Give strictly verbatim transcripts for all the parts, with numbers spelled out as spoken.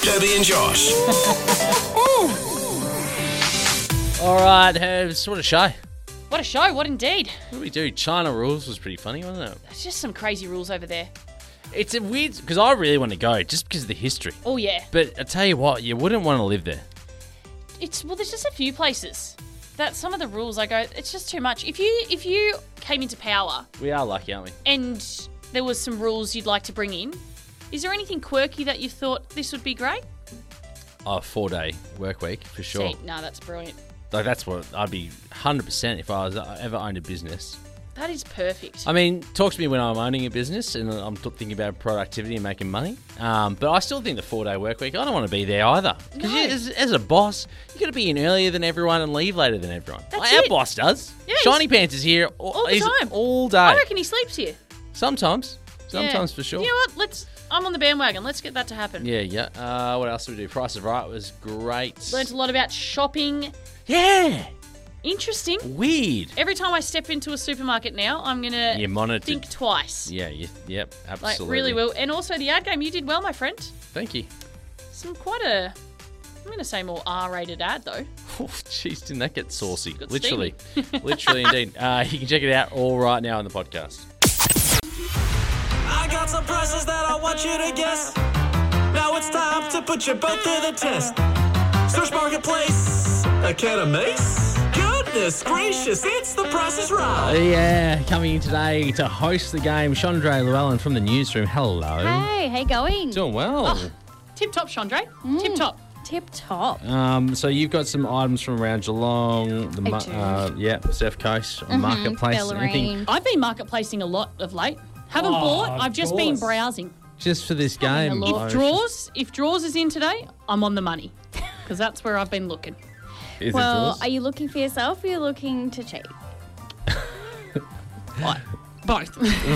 Debbie and Josh. All right, Herbs, what a show. What a show, what indeed. What did we do? China rules was pretty funny, wasn't it? There's just some crazy rules over there. It's a weird, because I really want to go, just because of the history. Oh, yeah. But I tell you what, you wouldn't want to live there. It's well, there's just a few places that some of the rules I go, it's just too much. If you if you came into power We are lucky, aren't we? and there was some rules you'd like to bring in, is there anything quirky that you thought this would be great? Oh, four-day work week, for sure. See, no, that's brilliant. Like, that's what I'd be one hundred percent if I was uh, ever owned a business. That is perfect. I mean, talk to me when I'm owning a business and I'm t- thinking about productivity and making money. Um, but I still think the four-day work week, I don't want to be there either. Because No. as, as a boss, you got to be in earlier than everyone and leave later than everyone. That's Like, Our it. boss does. Yeah, Shiny he's- Pants is here all, all the he's time. all day. I reckon he sleeps here. Sometimes. Sometimes Yeah. for sure. You know what? Let's. I'm on the bandwagon. Let's get that to happen. Yeah, yeah. Uh, what else did we do? Price of Right was great. Learned a lot about shopping. Yeah. Interesting. Weird. Every time I step into a supermarket now, I'm gonna You monitored. think twice. Yeah, you, yep, Like absolutely. really well. And also the ad game, you did well, my friend. Thank you. Some quite a. I'm gonna say more R-rated ad though. Oh, jeez, didn't that get saucy? Got Literally. Literally, indeed. Uh, you can check it out all right now on the podcast. I got some prices that I want you to guess. Now it's time to put you both to the test. Search Marketplace Academies. Goodness gracious, it's The Price is Right. Yeah, coming in today to host the game, Chandra Llewellyn from the newsroom. Hello. Hey, how you going? Doing well. Tip top, Chandra. Tip top. Tip top. Um, so you've got some items from around Geelong, the I mu- do. uh, yeah, Surf Coast, Marketplace, anything Bellarine. I've been marketplacing a lot of late. Haven't Oh, bought. of I've just been course. browsing. just for this Having a game. look. Oh, If draws, if draws is in today, I'm on the money because that's where I've been looking. Is it Well, yours? are you looking for yourself or are you looking to cheat? Both.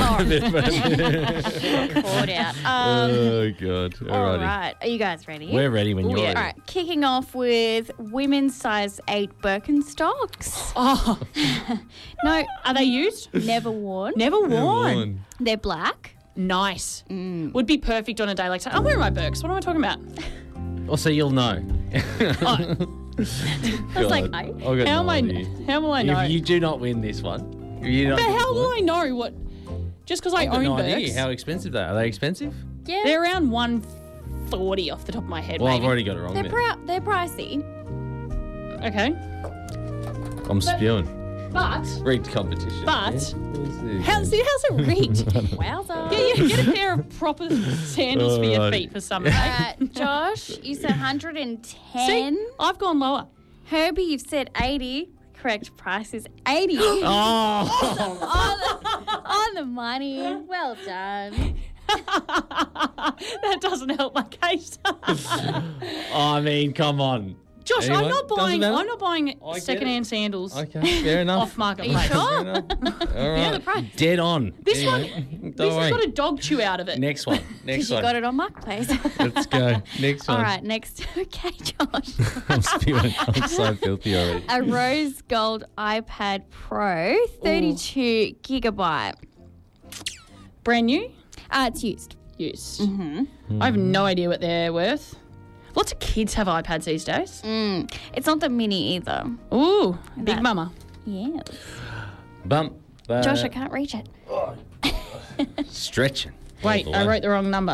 Caught out. Um, Oh, God. all Alrighty. right. Are you guys ready? We're ready when Oh, you're yeah. ready. All right. Kicking off with women's size eight Birkenstocks. Oh, No, are they used? never worn. Never worn. They're black. Nice. Would be perfect on a day like today. I'm wearing my Birks. What am I talking about? Oh, so you'll know. Oh, I was like, God. eight. I've got how no am I? idea. How will I know? If you do not win this one, if you but don't how will I know what? Just because I I've got own no Birks, idea how expensive they are. Are they expensive? Yeah. they're around one forty off the top of my head. Well, maybe. I've already got it wrong They're, then. pri- they're pricey. Okay, I'm spewing. but Rigged competition. But- Yeah. how's it? How's it rigged? Wowza. Yeah, you get a pair of proper sandals for your Alright. feet for summer. All mate. right, Josh, you said one hundred ten. See, I've gone lower. Herbie, you've said eighty. Correct price is eighty. Oh, on, the, on the money. Well done. That doesn't help my case. I mean, come on. Josh, Anyway, I'm not doesn't buying. matter. I'm not buying I get secondhand sandals Okay, fair enough. off marketplace. sure? Fair enough. All right. the price. Dead on. This Anyway, one, don't this worry. has got a dog chew out of it. Next one. Next Because you one. got it on Marketplace. Let's go. Next one. All right, next. Okay, Josh. I'm spewing. I'm so filthy already. A rose gold iPad Pro, thirty-two gigabyte. Brand new. Uh, it's used. Used. I have no idea what they're worth. Lots of kids have iPads these days. Mm. It's not the mini either. Ooh, big That- mama. Yeah. Bump. Uh, Josh, I can't reach it. Stretching. Wait, All the I way. wrote the wrong number.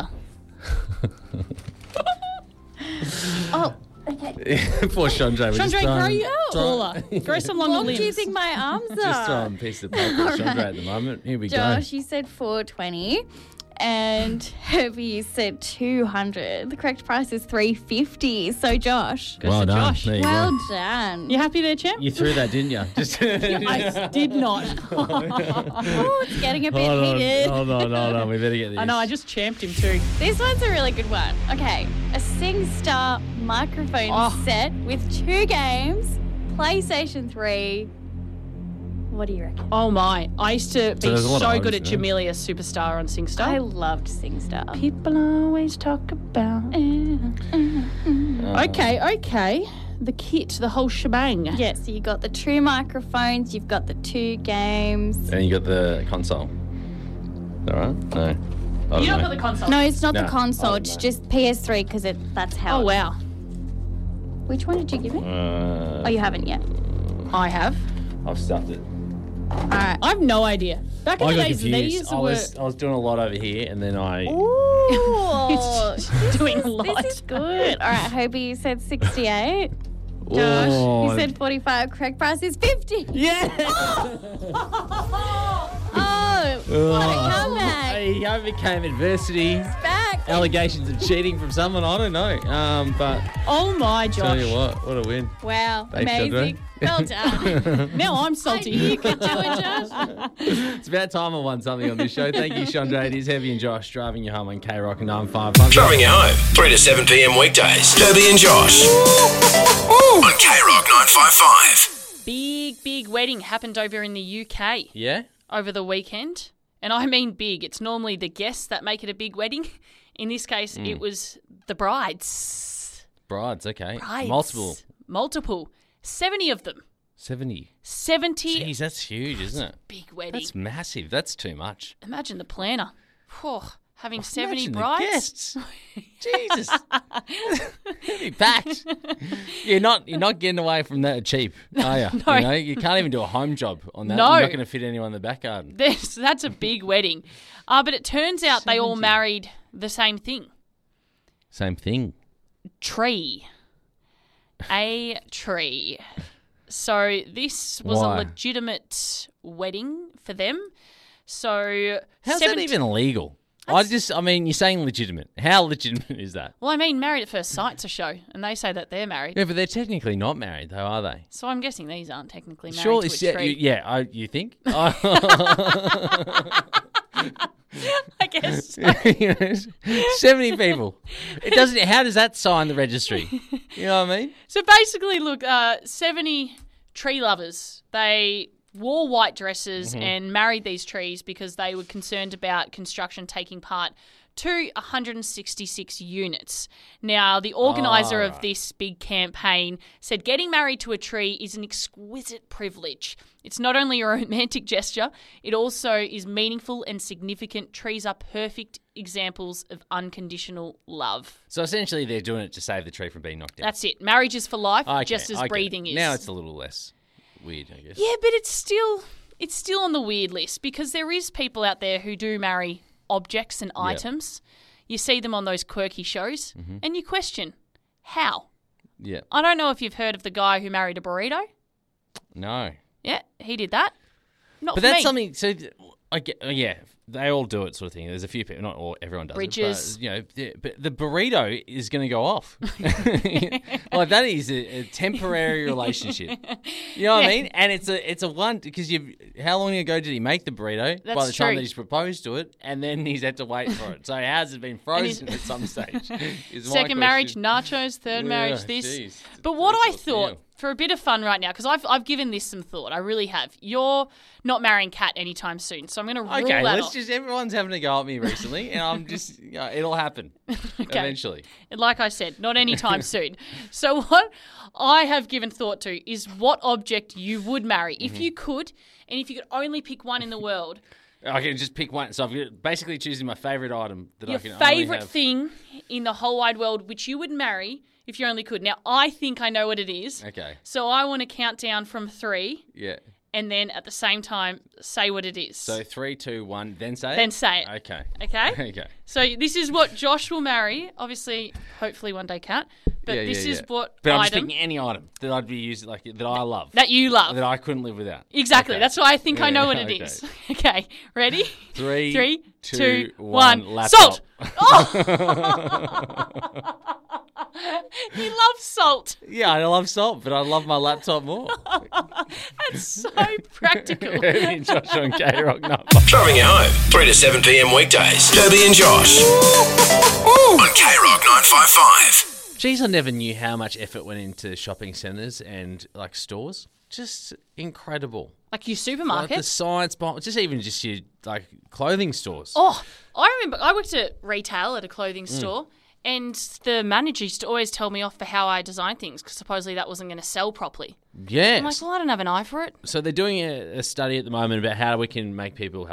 Oh, okay. Poor Chandra. We're just Chandra, grow throwing- you taller. Grow some longer What limbs. do you think my arms Just are? throwing a piece of paper at Chandra at the moment. Here we Josh, you said four twenty. And Herbie, you said two hundred. The correct price is three fifty. So, Josh, go. Well for done. Josh. There you well go. done. You happy there, champ? You threw that, didn't you? Just I did not. Oh, it's getting a bit Hold on, heated. hold on, hold on. We better get this. I know, I just champed him too. This one's a really good one. Okay, a SingStar microphone Oh. set with two games, PlayStation three. What do you reckon? Oh my. I used to be there's a lot so of good at options, yeah. Jamelia Superstar on SingStar. I loved SingStar. People always talk about. Uh, Okay, okay. The kit, the whole shebang. Yeah, so you got the two microphones, you've got the two games. And you got the console. All right? No. don't You don't know. got the console. No, it's not No, the console. I It's don't know. just P S three because that's how. Oh, it- wow. Which one did you give me? Uh, Oh, you haven't yet. I have. I've stuffed it. All right. I have no idea. Back in I the got days, confused. these I were was I was doing a lot over here, and then I. Ooh. doing a lot. This is good. All right, Hobie, you said sixty-eight. Josh, Oh. you said forty-five. Correct price is fifty. Yeah. Oh, what a comeback. Hey, I overcame adversity, Back. allegations of cheating from someone. I don't know. Um, but Oh my, tell Josh. you what, what a win. Wow, Thanks, amazing. Well done. Now I'm salty. You could do it, Josh. It's about time I won something on this show. Thank you, Chandra. It is Heavy and Josh driving you home on K Rock nine five five. Driving you home, three to seven p.m. weekdays. Debbie and Josh. On K Rock nine five five. Big, big wedding happened over in the U K Yeah. over the weekend. And I mean big. It's normally the guests that make it a big wedding. In this case, Hmm. it was the brides. Brides. Okay. Brides. Multiple. Multiple. seventy of them. Seventy. seventy. Jeez, that's huge, isn't it? Big wedding. That's massive. That's too much. Imagine the planner. Whew, having seventy Imagine the brides. guests. Jesus. It'd be packed. You're not you're not getting away from that cheap, are you? No. You know, you can't even do a home job on that. No. You're not going to fit anyone in the back garden. There's, that's a big wedding. Uh, but it turns out they all seventy. married the same thing. Same thing. Tree. A tree. So this was Why? a legitimate wedding for them. So How's seventy that even legal? I just, I mean, you're saying legitimate. How legitimate is that? Well, I mean, Married at First Sight's a show, and they say that they're married. Yeah, but they're technically not married, though, are they? So I'm guessing these aren't technically married Surely, to a tree. you, yeah. I, you think? I guess. so. You know, Seventy people. It doesn't. How does that sign the registry? You know what I mean? So basically, look, uh, seventy tree lovers, they wore white dresses Mm-hmm. and married these trees because they were concerned about construction taking part to one hundred sixty-six units. Now, the organiser of Alright. this big campaign said getting married to a tree is an exquisite privilege. It's not only a romantic gesture, it also is meaningful and significant. Trees are perfect examples of unconditional love. So essentially, they're doing it to save the tree from being knocked down. That's it. Marriage is for life, Okay, just as I get it. breathing is. Now it's a little less weird, I guess. Yeah, but it's still it's still on the weird list because there is people out there who do marry objects and items. You see them on those quirky shows Mm-hmm. and you question how. Yeah. I don't know if you've heard of the guy who married a burrito. No. Yeah, he did that. Not But for that's me. something. So I get. uh, Yeah, they all do it, sort of thing. There's a few people, not all. Everyone does Bridges. it. But, you know, the, but the burrito is going to go off. Like that is a, a temporary relationship. You know what I Yeah. mean? And it's a it's a one because you. How long ago did he make the burrito? By That's the time true. that he's proposed to it, and then he's had to wait for it. So has it been frozen at some stage? Is my Second marriage, question. nachos. Third marriage, Yeah, this. jeez. But what That's I what's thought, new. for a bit of fun right now, because I've, I've given this some thought. I really have. You're not marrying Kat anytime soon, so I'm going to rule Okay, that let's off. just. Everyone's having a go at me recently, and I'm just. You know, it'll happen eventually. And like I said, not anytime soon. So what I have given thought to is what object you would marry Mm-hmm. if you could, and if you could only pick one in the world. I can just pick one. So I'm basically choosing my favourite item that Your I can only favourite have. thing in the whole wide world, which you would marry if you only could. Now, I think I know what it is. Okay. So I want to count down from three, Yeah. and then at the same time say what it is. So three, two, one. Then say. it? Then say it. Okay. Okay? Okay. So this is what Josh will marry. Obviously, hopefully one day Kat. But Yeah, this yeah, is yeah. what But I'm just item picking any item that I'd be using, like that I love, that you love. that I couldn't live without. Exactly. Okay. That's why I think I Yeah, know what it okay. is. Okay. Ready? Three, Three, two, two, one. one. Laptop. Salt. He loves salt. Yeah, I love salt, but I love my laptop more. That's so practical. Heavy and Josh on K Rock. No. Driving you home, three to seven p.m. weekdays. Debbie and Josh. On K Rock nine five five. Geez, I never knew how much effort went into shopping centres and like stores. Just incredible. Like your Like supermarket. the science behind, just even just your like clothing stores. Oh, I remember I worked at retail at a clothing Mm. store, and the manager used to always tell me off for how I designed things because supposedly that wasn't going to sell properly. Yes. I'm like, well, I don't have an eye for it. So they're doing a, a study at the moment about how we can make people healthier.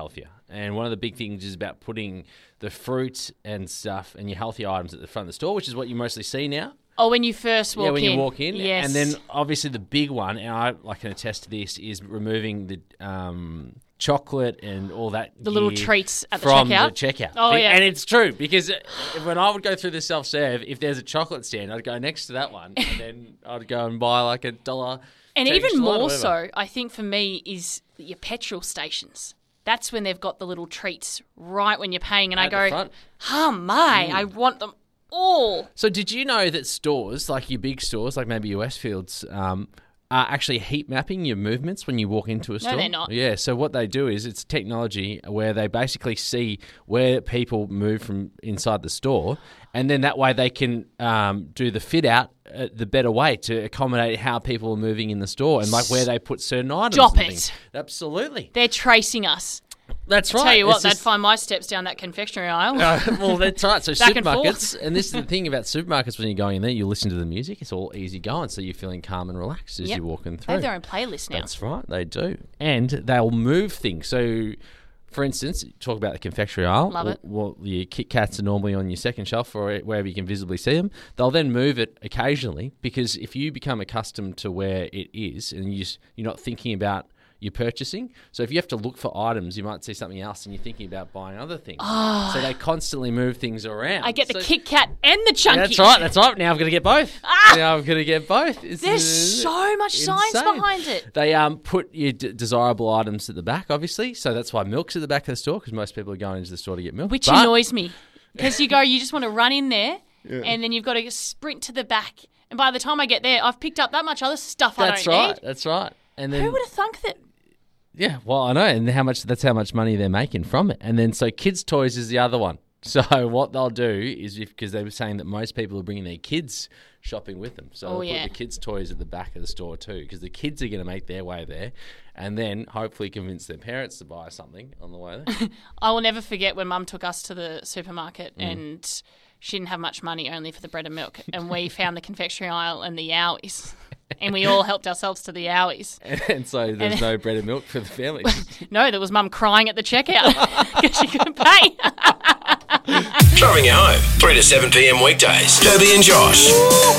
And one of the big things is about putting the fruit and stuff and your healthy items at the front of the store, which is what you mostly see now. Oh, when you first walk in. Yeah, when in. you walk in. Yes. And then obviously the big one, and I, I can attest to this, is removing the um, chocolate and all that The little gear treats at the from checkout. the checkout. Oh, Be- yeah. And it's true, because when I would go through the self-serve, if there's a chocolate stand, I'd go next to that one, and then I'd go and buy like a dollar. And cheap even slide or more whatever. so, I think for me, is your petrol stations. That's when they've got the little treats right when you're paying. And At I the go, front. oh my, I want them all. So did you know that stores, like your big stores, like maybe your Westfields, um, are actually heat mapping your movements when you walk into a store? they're not. Yeah, so what they do is it's technology where they basically see where people move from inside the store, and then that way they can um, do the fit out uh, the better way to accommodate how people are moving in the store and like where they put certain items. Stop and it. things. Absolutely. They're tracing us. That's right. Tell you what, It's they'd just- find my steps down that confectionery aisle. Uh, well, that's right. So Back and supermarkets, and, this is the thing about supermarkets, when you're going in there, you listen to the music. It's all easy going, so you're feeling calm and relaxed as Yep. you're walking They through. have their own playlist now. That's right, they do. And they'll move things. So, for instance, talk about the confectionery aisle. Love it. Well, your Kit Kats are normally on your second shelf or wherever you can visibly see them. They'll then move it occasionally, because if you become accustomed to where it is and you just, you're not thinking about your purchasing. So if you have to look for items, you might see something else and you're thinking about buying other things. So they constantly move things around. I get the So- Kit Kat and the Chunky. That's right, that's right. Now I've got to get both. Now I've got to get both. It's, There's uh, so much science insane. behind it. They um put your d- desirable items at the back, obviously. So that's why milk's at the back of the store, because most people are going into the store to get milk. Which But- annoys me. Because you go, you just want to run in there and then you've got to sprint to the back. And by the time I get there, I've picked up that much other stuff I That's don't right. need. That's right. And then Who would have thunk that? yeah, well, I know, and how much that's how much money they're making from it. And then so kids' toys is the other one. So what they'll do is, if because they were saying that most people are bringing their kids shopping with them, so Oh, they'll yeah. put the kids' toys at the back of the store too, because the kids are going to make their way there, and then hopefully convince their parents to buy something on the way there. I will never forget when Mum took us to the supermarket Mm. and she didn't have much money, only for the bread and milk. And we found the confectionery aisle and the Yowies. And we all helped ourselves to the Yowies. And so there's no bread and milk for the family. No, there was Mum crying at the checkout because she couldn't pay. Driving you home, three to seven p.m. weekdays. Debbie and Josh.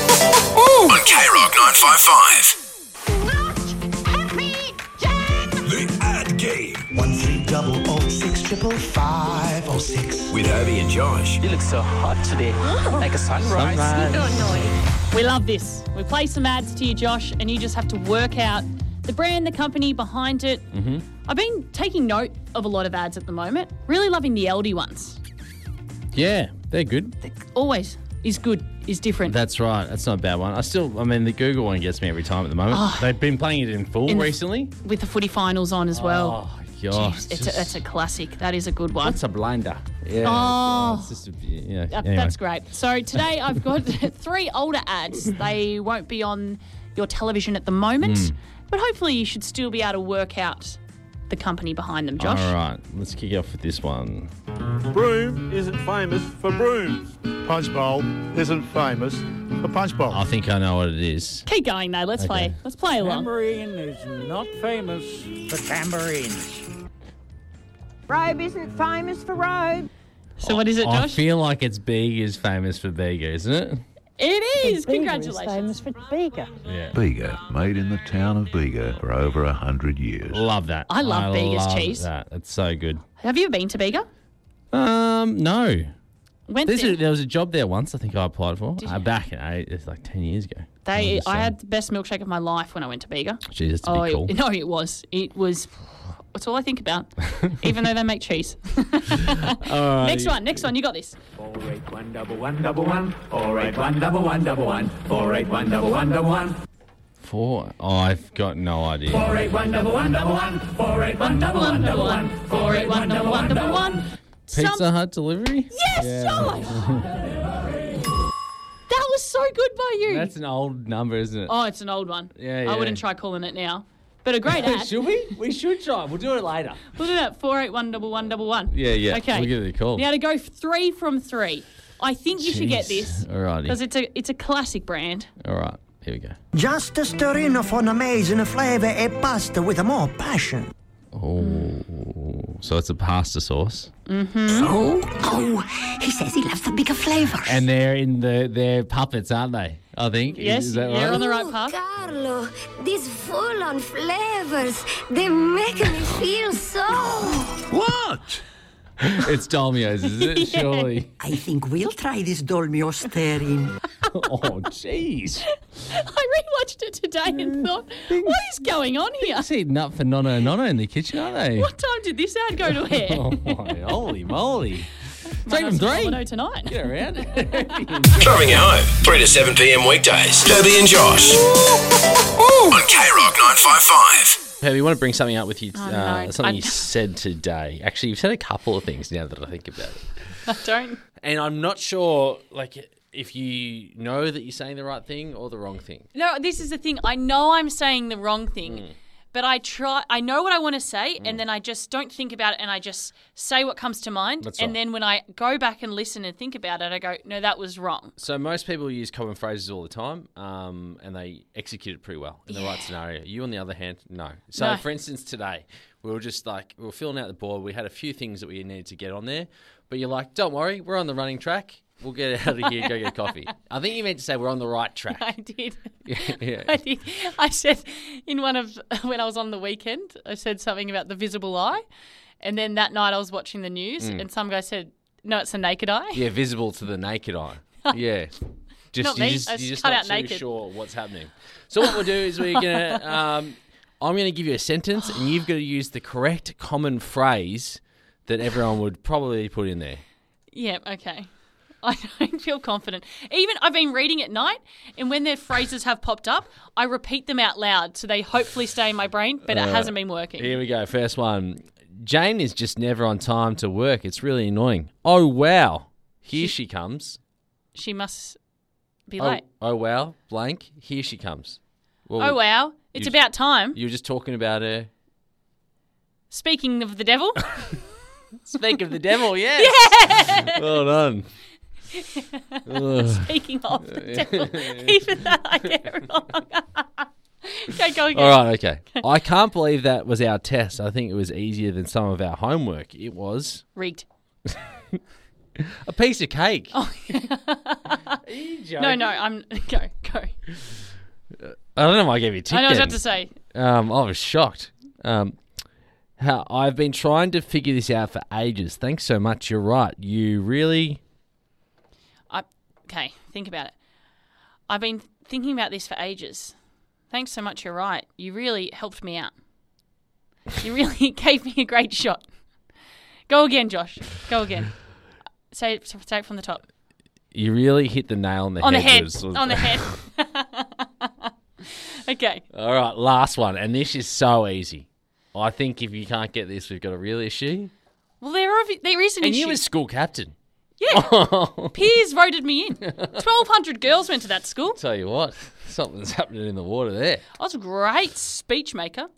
On K Rock nine five five. The Ad Game. One three double oh six triple five oh six. With Herbie and Josh. You look so hot today, like a sunrise. We love this. We play some ads to you, Josh, and you just have to work out the brand, the company behind it. Mm-hmm. I've been taking note of a lot of ads at the moment. Really loving the Aldi ones. Yeah, they're good. Always is good, is different. That's right. That's not a bad one. I still, I mean, the Google one gets me every time at the moment. Oh. They've been playing it in full In the- recently. With the footy finals on as well. Oh, gosh. Jeez, it's a, that's a classic. That is a good one. What's a blinder? Yeah. Oh. It's just a, yeah. Uh, anyway. That's great. So today I've got three older ads. They won't be on your television at the moment, Hmm. but hopefully you should still be able to work out the company behind them, Josh. All right, let's kick off with this one. Broome isn't famous for brooms. Punch Bowl isn't famous for Punch Bowl. I think I know what it is. Keep going though. Let's play. Let's play along. Tambourine is not famous for tambourines. Robe isn't famous for robe. So what is it, I Josh? feel like it's Bega is famous for Bega, isn't it? It is. Bega Congratulations. is famous for Bega. Yeah. Bega, made in the town of Bega for over a hundred years. Love that. I love Bega's love cheese. That. It's so good. Have you been to Bega? Um, no. Went There's there. a, there was a job there once. I think I applied for uh, back in eight, it's like ten years ago. They, was I just had the best milkshake of my life when I went to Bega. Jeez, that's a Oh, bit cool. it, no, it was. It was. That's all I think about, even though they make cheese. Next one, next one. You got this. Four eight one double one double one. Four eight one double one double one. Four eight one double one double one. Four. Oh, I've got no idea. Four eight one double one double one. Four eight one double one double one. Four eight one double one double one. Pizza Hut delivery? Yes, Josh. That was so good by you. That's an old number, isn't it? oh, it's an old one. Yeah, I yeah. wouldn't try calling it now, but a great ad. Should we? We should try. We'll do it later. We'll do that. Four eight one double one double one. Yeah, yeah. Okay. We'll give it a call. Now to go three from three. I think you should get this Alrighty. because it's a it's a classic brand. All right. Here we go. Just a stir in of an amazing flavour, a pasta with a more passion. Oh. so it's a pasta sauce. Oh, oh, he says he loves the bigger flavours. And they're in the they're puppets, aren't they? I think. Yes, Is that you're right? on the right path. Carlo, these full-on flavors, they make me feel so... What? It's Dolmio's, is it? Yes. Surely. I think we'll try this Dolmio stirring. Oh, jeez. I rewatched it today and thought, what is going on here? It's eating up for Nonna and Nonna in the kitchen, aren't they? What time did this ad go to air? Oh, my, holy moly. Might Take have them some three. Domino tonight. Get around. Driving you home, three to seven p.m. weekdays. Debbie and Josh. On K Rock nine five five. Peb, you want to bring something up with you, Oh, uh, no. something I- you said today. Actually, you've said a couple of things now that I think about it. I don't. And I'm not sure, like, if you know that you're saying the right thing or the wrong thing. No, this is the thing. I know I'm saying the wrong thing, Mm. but I try. I know what I want to say, and then I just don't think about it, and I just say what comes to mind. That's and right. then when I go back and listen and think about it, I go, no, that was wrong. So most people use common phrases all the time, um, and they execute it pretty well in the right scenario. You, on the other hand, no. So, No. for instance, today we were just like we were filling out the board. We had a few things that we needed to get on there, but you're like, don't worry, we're on the running track. We'll get out of here and go get a coffee. I think you meant to say we're on the right track. I did. Yeah. I did. I said in one of when I was on the weekend, I said something about the visible eye, and then that night I was watching the news, Mm. and some guy said, "No, it's a naked eye." Yeah, visible to the naked eye. Yeah. Just, Not you me. just, I you're just just cut not out too naked. sure what's happening. So what we'll do is we're gonna, um, I'm gonna give you a sentence, and you've got to use the correct common phrase that everyone would probably put in there. Yeah. Okay. I don't feel confident. Even I've been reading at night, and when their phrases have popped up, I repeat them out loud, so they hopefully stay in my brain. But it Uh, hasn't been working. Here we go. First one. Jane is just never on time to work. It's really annoying. Oh wow, here she comes. She must be Oh, late. oh wow, blank. Here she comes. Well, Oh wow, it's you- about time. You were just talking about her. Speaking of the devil. Speak of the devil, yes. Yeah. Well done. Ugh. Speaking of the devil, even that I get wrong. Okay, go again. All right, okay. I can't believe that was our test. I think it was easier than some of our homework. It was Rigged. a piece of cake. Oh. No, no, I'm go go. I don't know why I gave you a tick I know what I was then. about to say. Um, I was shocked. Um, how I've been trying to figure this out for ages. Thanks so much. You're right. You really. I, okay, think about it. I've been thinking about this for ages. Thanks so much. You're right. You really helped me out. You really gave me a great shot. Go again, Josh. Go again. Say it, say it from the top. You really hit the nail on the On the head. head. was- was- On the head. Okay. All right, last one, and this is so easy. I think if you can't get this, we've got a real issue. Well, there are, there is an And issue. you were school captain. Yeah. Peers voted me in. twelve hundred girls went to that school. Tell you what, something's happening in the water there. I was a great speech maker.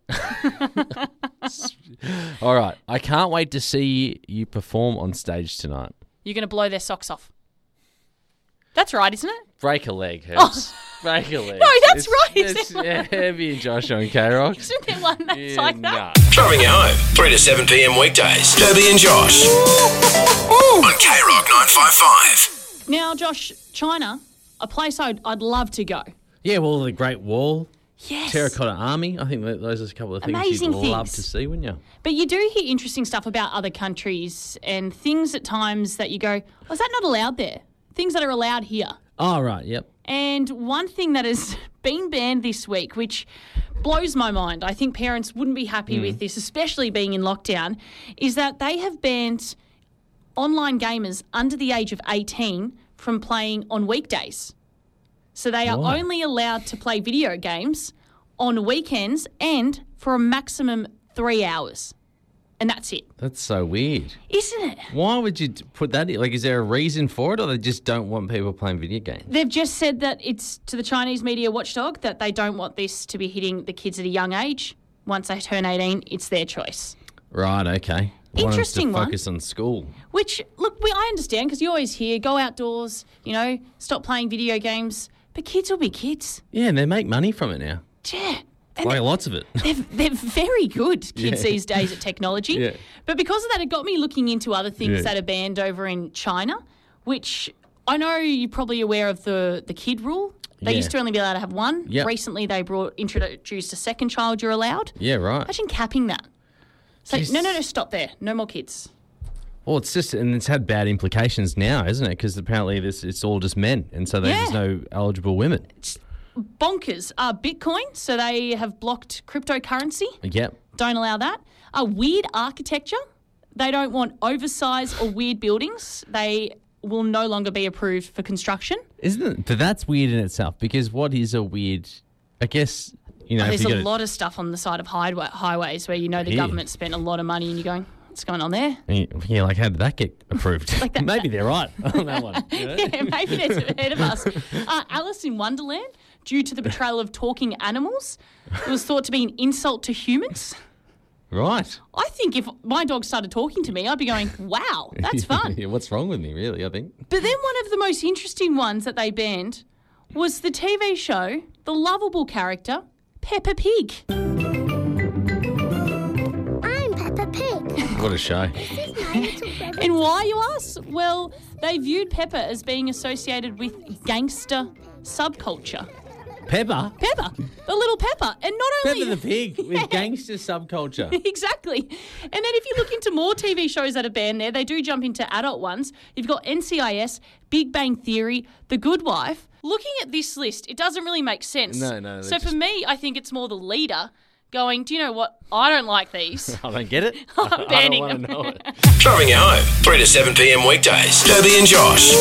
All right, I can't wait to see you perform on stage tonight. You're going to blow their socks off. That's right, isn't it? Break a leg, Helps. Break a leg. No, that's It's- right. It's yeah, Heavy and Josh on K-Rock. Isn't there one that's Yeah, like that? nah. Driving you home, three to seven p.m. weekdays. Debbie and Josh. On K Rock nine five five. Now, Josh, China, a place I'd, I'd love to go. Yeah, well, the Great Wall. Yes. Terracotta Army. I think that those are a couple of things Amazing you'd love things. to see, wouldn't you? But you do hear interesting stuff about other countries and things at times that you go, oh, is that not allowed there? Things that are allowed here. Oh, right, yep. And one thing that has been banned this week, which blows my mind, I think parents wouldn't be happy Mm. with this, especially being in lockdown, is that they have banned online gamers under the age of eighteen from playing on weekdays. So they are Why? only allowed to play video games on weekends and for a maximum three hours. And that's it. That's so weird. Isn't it? Why would you d- put that in? Like, is there a reason for it, or they just don't want people playing video games? They've just said that it's to the Chinese media watchdog that they don't want this to be hitting the kids at a young age. Once they turn eighteen, it's their choice. Right, okay. Want 'em Interesting to one. focus on school. Which, look, we, I understand because you always hear go outdoors, you know, stop playing video games. But kids will be kids. Yeah, and they make money from it now. Yeah. Like lots of it. They're, they're very good, kids Yeah. these days at technology. Yeah. But because of that, it got me looking into other things Yeah. that are banned over in China, which I know you're probably aware of the, the kid rule. They Yeah. used to only be allowed to have one. Yep. Recently, they brought introduced a second child you're allowed. Yeah, right. Imagine capping that. So, Jeez. no, no, no, stop there. No more kids. Well, it's just, and it's had bad implications now, isn't it? Because apparently this it's all just men, and so there's Yeah. no eligible women. Bonkers. Uh, Bitcoin, so they have blocked cryptocurrency. Yep. Don't allow that. A weird architecture. They don't want oversized or weird buildings. They will no longer be approved for construction. Isn't it? But that's weird in itself, because what is a weird, I guess, you know, Oh, if there's you a gotta- lot of stuff on the side of highway, highways where you know the Yeah. government spent a lot of money and you're going, what's going on there? Yeah, like how did that get approved? Like that- Maybe they're right on that one. Yeah, maybe they're ahead of us. Uh, Alice in Wonderland, due to the betrayal of talking animals, it was thought to be an insult to humans. Right. I think if my dog started talking to me, I'd be going, wow, that's fun. Yeah, what's wrong with me, really, I think. But then one of the most interesting ones that they banned was the T V show, the lovable character, Peppa Pig. I'm Peppa Pig. What a show. And why, you ask? Well, they viewed Peppa as being associated with gangster subculture. Pepper? Peppa, the little Peppa. And not only... Pepper the Pig with gangster subculture. Exactly. And then if you look into more T V shows that are banned there, they do jump into adult ones. You've got N C I S, Big Bang Theory, The Good Wife. Looking at this list, it doesn't really make sense. No, no, So they're for just- me, I think it's more the leader going, do you know what? I don't like these. I don't get it. I'm banning I don't them. want to know it. Driving you home, three to seven p.m. weekdays. Derbie and Josh.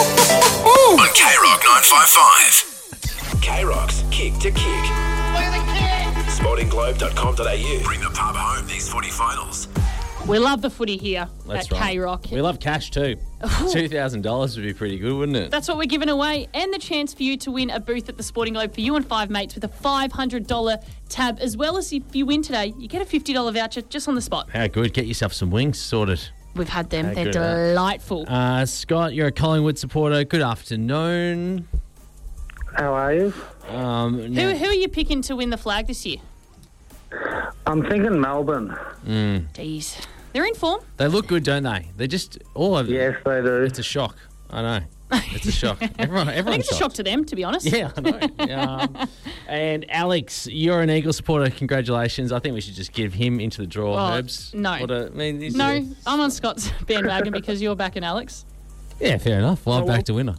On K Rock nine five five. K Rock's Kick to Kick. sporting globe dot com dot a u. Bring the pub home these footy finals. We love the footy here That's at right. K-Rock. We love cash too. two thousand dollars would be pretty good, wouldn't it? That's what we're giving away, and the chance for you to win a booth at the Sporting Globe for you and five mates with a five hundred dollars tab, as well as if you win today, you get a fifty dollars voucher just on the spot. How good. Get yourself some wings sorted. We've had them. How They're good are they? delightful. Uh, Scott, you're a Collingwood supporter. Good afternoon. How are you? Um, Who, now- who are you picking to win the flag this year? I'm thinking Melbourne. Mm. Jeez. They're in form. They look good, don't they? They're just all over. Yes, they do. It's a shock. I know. It's a shock. Everyone, I think everyone's it's a shock to them, to be honest. Yeah, I know. um, and Alex, you're an Eagle supporter. Congratulations. I think we should just give him into the draw, Oh, Herbs. no. What a, I mean, this No, is- I'm on Scott's bandwagon because you're backing Alex. yeah, fair enough. Well, I'm Oh, back to winner.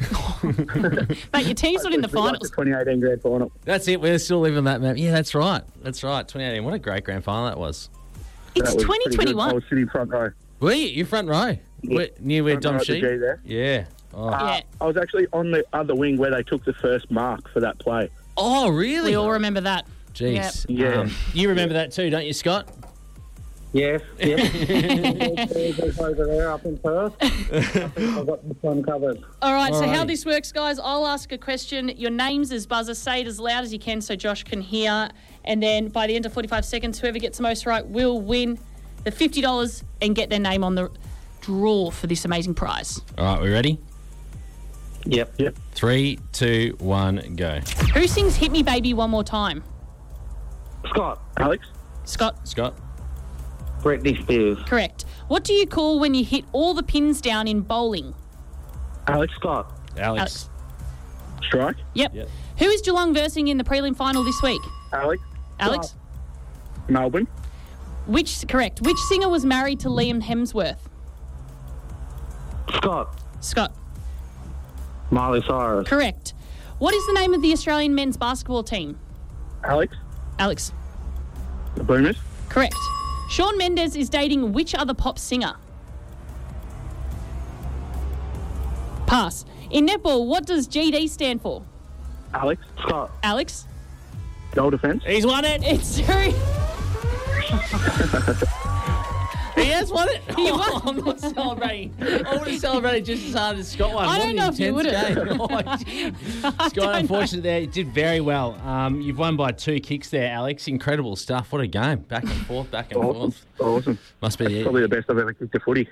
Mate, your team's not in the We got finals. the twenty eighteen grand final. That's it. We're still living that map. Yeah, that's right. That's right. twenty eighteen. What a great grand final that was. It's That was pretty good. twenty twenty-one. I was sitting front row. Were you? You front row? Yeah. Where, near where Front row Dom at the Sheed? G there. Yeah. Oh. Uh, Yeah. I was actually on the other wing where they took the first mark for that play. oh, really? We all remember that. Jeez. Yep. Yeah. Um, you remember that too, don't you, Scott? Yes, yes. over there up in Perth. I think I've got this one covered. All right, so how Alrighty. this works, guys, I'll ask a question. Your name's as buzzer. Say it as loud as you can so Josh can hear. And then by the end of forty-five seconds, whoever gets the most right will win the fifty dollars and get their name on the draw for this amazing prize. All right, we ready? Yep, yep. Three, two, one, go. Who sings Hit Me Baby One More Time? Scott. Alex. Scott. Scott. Britney Spears. Correct. What do you call when you hit all the pins down in bowling? Alex Scott. Alex. Alex. Strike. Yep. Yep. Who is Geelong versing in the prelim final this week? Alex. Alex. Melbourne. Which, correct. Which singer was married to Liam Hemsworth? Scott. Scott. Miley Cyrus. Correct. What is the name of the Australian men's basketball team? Alex. Alex. The Boomers. Correct. Shawn Mendes is dating which other pop singer? Pass. In netball, what does G D stand for? Alex. Scott. Alex? Goal defence. He's won it. It's true. He has won it. He Oh, won. I'm not celebrating. I would have celebrated just as hard as Scott won. I What don't an know if you intense would've. game. Oh, I did. I Scott, don't unfortunately, there, you did very well. Um, you've won by two kicks there, Alex. Incredible stuff. What a game. Back and forth, back and Awesome. forth. Awesome. Must be the Probably the best I've ever kicked a footy.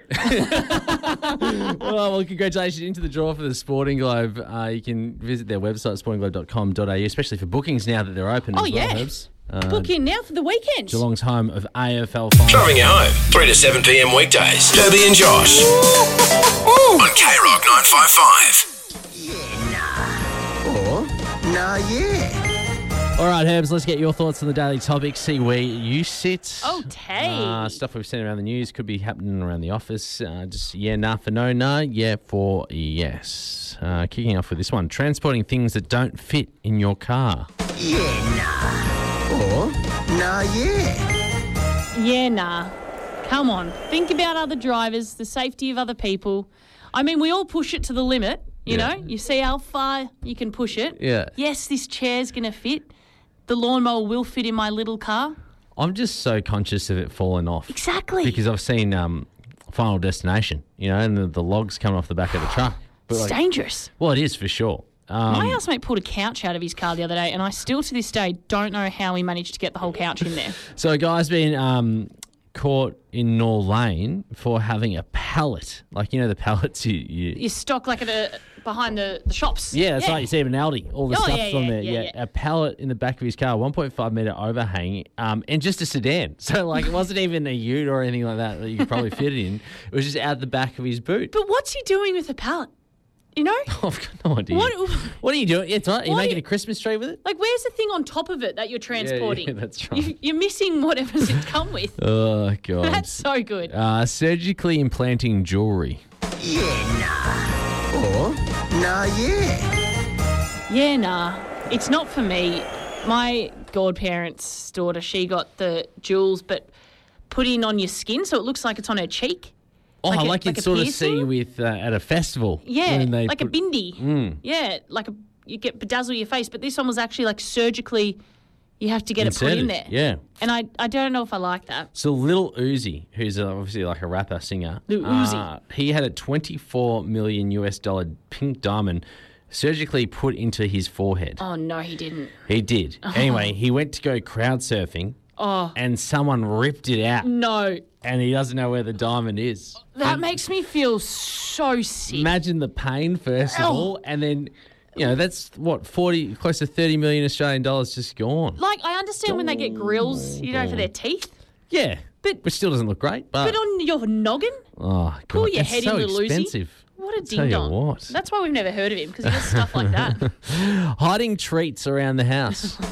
well, well, congratulations into the draw for the Sporting Globe. Uh, you can visit their website, sporting globe dot com dot a u, especially for bookings now that they're open Oh, as well, yeah. Herbs. Uh, Book in now for the weekend. Geelong's home of A F L finals. Driving you home, three to seven p.m. weekdays. Derbie and Josh. On K Rock nine five five. Or, nah, yeah. All right, Herbs, let's get your thoughts on the daily topic. See where you sit. Okay. Uh, stuff we've seen around the news could be happening around the office. Uh, just yeah, nah for no, nah, yeah for yes. Uh, kicking off with this one. Transporting things that don't fit in your car. Yeah, nah. Or, nah, yeah. Yeah, nah. Come on. Think about other drivers, the safety of other people. I mean, we all push it to the limit, you Yeah. know? You see how far you can push it. Yeah. Yes, this chair's going to fit. The lawnmower will fit in my little car. I'm just so conscious of it falling off. Exactly. Because I've seen um, Final Destination, you know, and the, the logs coming off the back of the truck. But It's like- dangerous. Well, it is for sure. Um, My housemate pulled a couch out of his car the other day, and I still to this day don't know how he managed to get the whole couch in there. So a guy's been um, caught in Nor Lane for having a pallet. Like, you know, the pallets you... you You stock like at a, behind the, the shops. yeah, that's right. You see him in Aldi. All the Oh, stuff's yeah, on yeah, there. yeah, Yeah, yeah. a pallet in the back of his car, one point five metre overhang, um, and just a sedan. So, like, it wasn't even a ute or anything like that that you could probably fit it in. It was just out the back of his boot. But what's he doing with a pallet? You know? I've got no idea. What- What are you doing? Yeah, it's right. Are you Why- making a Christmas tree with it? Like, where's the thing on top of it that you're transporting? yeah, that's right. You, you're missing whatever's it come with. Oh, God. That's so good. Uh, surgically implanting jewellery. Yeah, nah. Or, nah, yeah. Yeah, nah. It's not for me. My godparents' daughter, she got the jewels, but put in on your skin so it looks like it's on her cheek. Oh, like, a- like you'd a sort of piercing? see with uh, at a festival. Yeah, when they like put- a bindi. Mm. Yeah, like a you get bedazzle your face, but this one was actually like surgically. You have to get it put in there. Inserted, yeah. And I, I don't know if I like that. So Lil Uzi, who's uh, obviously like a rapper singer, Lil Uzi. uh, he had a twenty-four million U S dollar pink diamond surgically put into his forehead. Oh no, he didn't. He did. Anyway, he went to go crowd surfing, Oh and someone ripped it out, no, and he doesn't know where the diamond is. that And makes me feel so sick. imagine the pain first of Ow. all, and then you know that's what forty, close to thirty million Australian dollars just gone. Like I understand when they get grills, you know, for their teeth, Yeah, But- which still doesn't look great. But, but on your noggin, oh god, pull your that's head so in, Lil Uzi. expensive. What a Tell ding you dong. what. That's why we've never heard of him because he does stuff like that. Hiding treats around the house.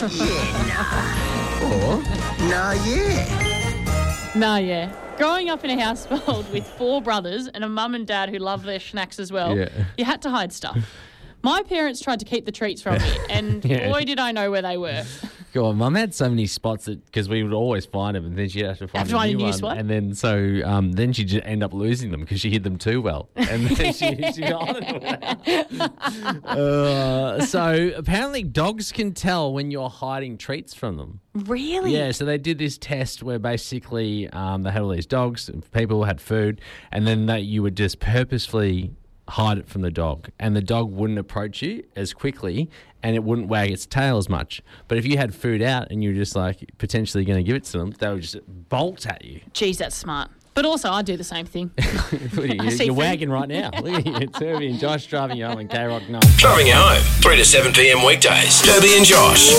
Or, nah, yeah. Nah, yeah. Growing up in a household with four brothers and a mum and dad who love their snacks as well, Yeah. you had to hide stuff. My parents tried to keep the treats from me, and Yeah. boy, did I know where they were. God, Mum had so many spots that because we would always find them, and then she'd have to find, Have to find a new one, spot? and then so um, then she'd just end up losing them because she hid them too well, and then she, she got on it. uh, So apparently, dogs can tell when you're hiding treats from them. Really? Yeah, so they did this test where basically um, they had all these dogs, people had food, and then they, you would just purposefully hide it from the dog, and the dog wouldn't approach you as quickly, and it wouldn't wag its tail as much. But if you had food out and you were just like potentially going to give it to them, they would just bolt at you. Geez, that's smart. But also, I do the same thing. You're, see you're food. wagging right now. Look at you, it's Herbie and Josh driving you home on K Rock nine. Driving you home, three to seven p.m. weekdays. Derbie and Josh.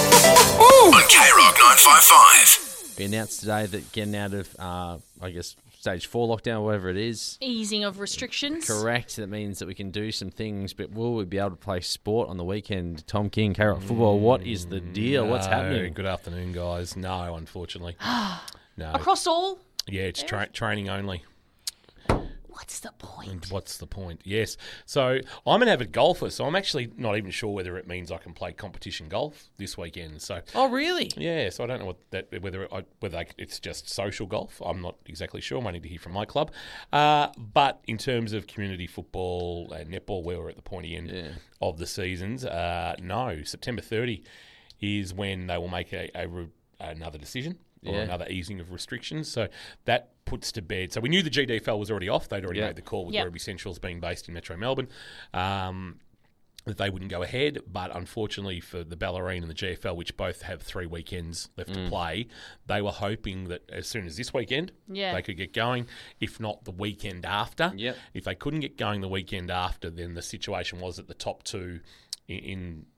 On K Rock nine five five. We announced today that getting out of, uh, I guess, stage four lockdown, whatever it is. Easing of restrictions. Correct. That means that we can do some things, but will we be able to play sport on the weekend? Tom King, K Rock Football, what is the deal? What's No, happening? Good afternoon, guys. No, unfortunately. No. Across all? Yeah, it's tra- training only. What's the point? And what's the point? Yes. So I'm an avid golfer, so I'm actually not even sure whether it means I can play competition golf this weekend. So Oh, really? yeah, so I don't know what that whether I, whether I, it's just social golf. I'm not exactly sure. I might need to hear from my club. Uh, but in terms of community football and netball, where we're at the pointy end Yeah. of the seasons, uh, no. September thirtieth is when they will make a, a re- another decision. Or Yeah. another easing of restrictions. So that puts to bed. So we knew the G D F L was already off. They'd already Yeah. made the call with Yep. Rugby Centrals being based in Metro Melbourne. Um, that they wouldn't go ahead, but unfortunately for the Ballerine and the G F L, which both have three weekends left Mm. to play, they were hoping that as soon as this weekend, Yeah. they could get going, if not the weekend after. Yep. If they couldn't get going the weekend after, then the situation was that the top two in, in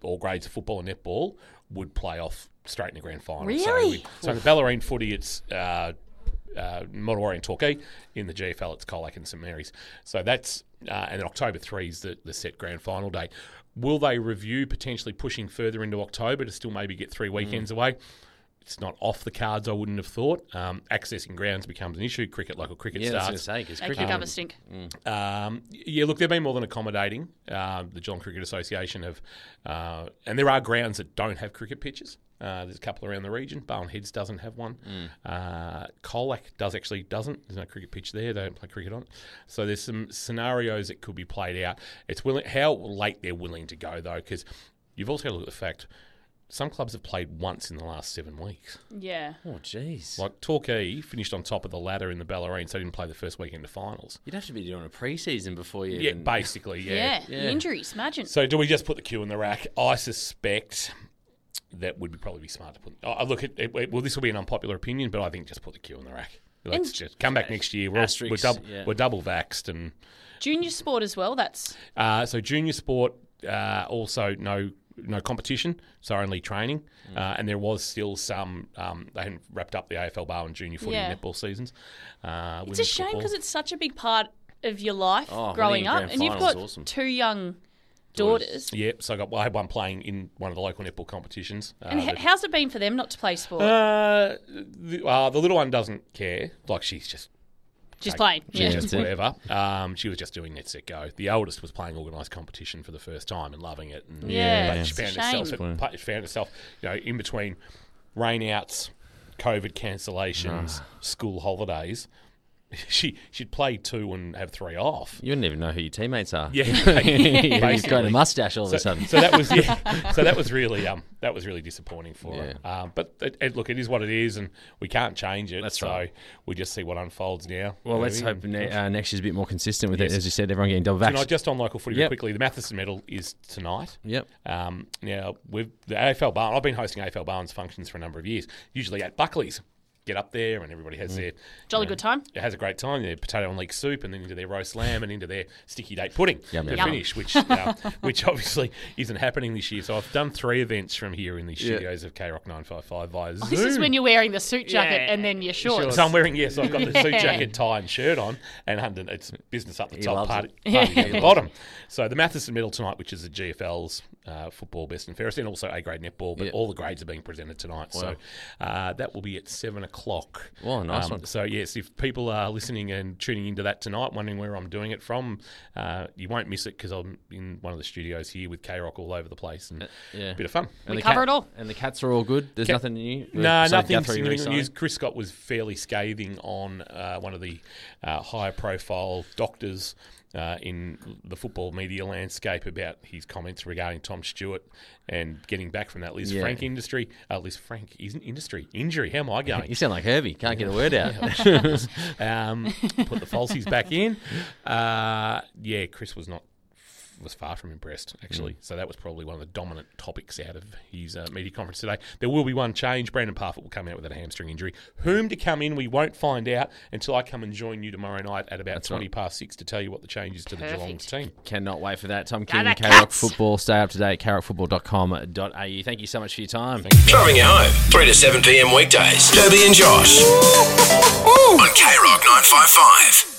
all grades of football and netball would play off straight in the grand final. Really? So, we, so in the Bellarine footy, it's uh, uh, Model Warrior and Torquay. In the G F L, it's Colac and St Mary's. So that's uh, and then October three is the, the set grand final date. Will they review potentially pushing further into October to still maybe get three weekends mm. away? It's not off the cards, I wouldn't have thought. Um, accessing grounds becomes an issue. Cricket, local cricket yeah, starts. Yeah, that's going to say, because They cricket... kick up a stink. Mm. Um, yeah, look, they've been more than accommodating. Uh, the Geelong Cricket Association have... Uh, and there are grounds that don't have cricket pitches. Uh, there's a couple around the region. Barwon Heads doesn't have one. Mm. Uh, Colac does actually doesn't. There's no cricket pitch there. They don't play cricket on it. So there's some scenarios that could be played out. It's willing, how late they're willing to go, though, because you've also got to look at the fact... Some clubs have played once in the last seven weeks. Yeah. Oh, jeez. Like Torquay finished on top of the ladder in the Bellarine, so they didn't play the first weekend of finals. You'd have to be doing a pre-season before you Yeah, even... basically, yeah. Yeah, Yeah. the injuries, imagine. So do we just put the queue in the rack? I suspect that would be probably be smart to put... Oh, look, it, it, well, this will be an unpopular opinion, but I think just put the queue in the rack. Let's And- just come back next year. We're, all, we're, Asterisks, double, yeah. we're double vaxxed. And Junior sport as well, that's... uh, so junior sport, uh, also no... No competition, so only training. Mm. Uh, and there was still some, um, they hadn't wrapped up the A F L Barwon junior footy Yeah. and netball seasons. Uh, It's a women's shame football. because it's such a big part of your life Oh, growing winning a up. grand And you've final's got awesome. two young daughters. Yep, so I got I had one playing in one of the local netball competitions. Uh, And h- that- how's it been for them not to play sport? uh, the, uh, the little one doesn't care. Like, she's just... Just take- playing. She's Yeah. just That's it. whatever. Um, she was just doing Net Set Go. The eldest was playing organised competition for the first time and loving it. And, Yeah, but she it's a found shame. herself, at- found herself, you know, in between rainouts, COVID cancellations, school holidays. She she'd play two and have three off. You wouldn't even know who your teammates are. Yeah, He's basically. got a mustache all so, of a sudden. So that was yeah. So that was really um that was really disappointing for Yeah. her. Um, but it, it, look, it is what it is, and we can't change it. That's so right. we just see what unfolds now. Well, let's Maybe. hope ne- uh, next year's a bit more consistent with Yes. it. As you said, everyone getting double Tonight, vaxxed. just on local footy Yep. quickly, the Matheson Medal is tonight. Yep. Um, now, with the A F L Barn, I've been hosting A F L Barn's functions for a number of years, usually at Buckley's. Get up there and everybody has their... Jolly you know, good time. It has a great time. Their potato and leek soup and then into their roast lamb and into their sticky date pudding Yum, to yum. finish, which uh, which obviously isn't happening this year. So I've done three events from here in the Yeah. studios of K Rock nine five five via Zoom. This is when you're wearing the suit jacket Yeah. and then your shorts. So I'm wearing, yes, I've got the suit Yeah. jacket, tie and shirt on, and under, it's business up the He top, loves party, it. party He at the loves bottom. So the Matheson Medal tonight, which is the G F L's uh, football best and fairest, and also A-grade netball, but Yeah. all the grades are being presented tonight. Wow. So uh, that will be at seven o'clock. Oh, nice one. So yes, if people are listening and tuning into that tonight, wondering where I'm doing it from, uh, you won't miss it because I'm in one of the studios here with K-Rock all over the place, and yeah. a bit of fun. And We the cover cat- it all. And the cats are all good? There's Cat- nothing new? No, besides nothing Guthrie significant re-signing? news. Chris Scott was fairly scathing on uh, one of the uh, higher profile doctors uh, in the football media landscape about his comments regarding Tom Stewart and getting back from that Liz Yeah. Frank industry. Uh, Liz Frank isn't industry. Injury. How am I going? You sound like Herbie. Can't get a word out. um, put the falsies back in. Uh, yeah, Chris was not was far from impressed, actually. Mm. So that was probably one of the dominant topics out of his uh, media conference today. There will be one change. Brandon Parfitt will come out with a hamstring injury. Whom to come in, we won't find out until I come and join you tomorrow night at about That's twenty right. past six to tell you what the change is to the Geelong's team. Cannot wait for that. Tom Go King, the K Rock Cats! Football. Stay up to date, k rock football dot com dot a u. Thank you so much for your time. Driving you home, three to seven p.m. weekdays. Debbie and Josh on K Rock nine five five.